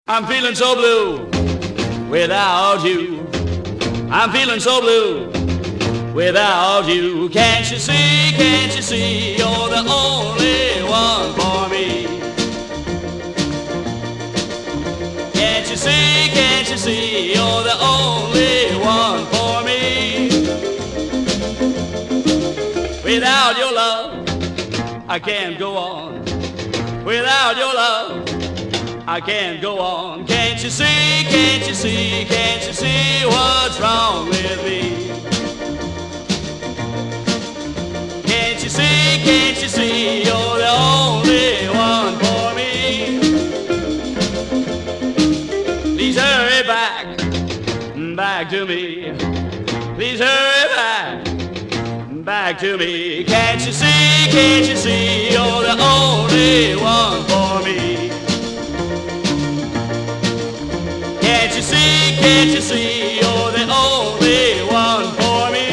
I'm feeling so blue without you. I'm feeling so blue without you. Can't you see, you're the only one for me. Can't you see, you're the only one for me. Without your love, I can't go on. Without your love, I can't go on. Can't you see, what's wrong with me? Can't you see, you're the only one for me. Please hurry back to me. Please hurry back to me. Can't you see, you're the only one for me. Can't you see, you're the only one for me.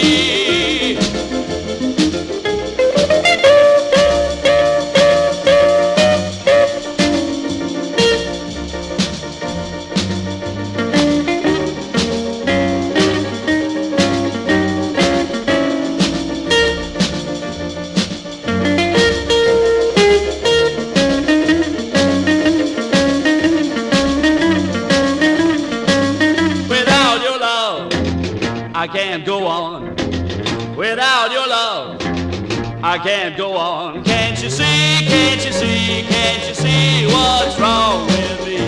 I can't go on. Without your love, I can't go on. Can't you see, what's wrong with me?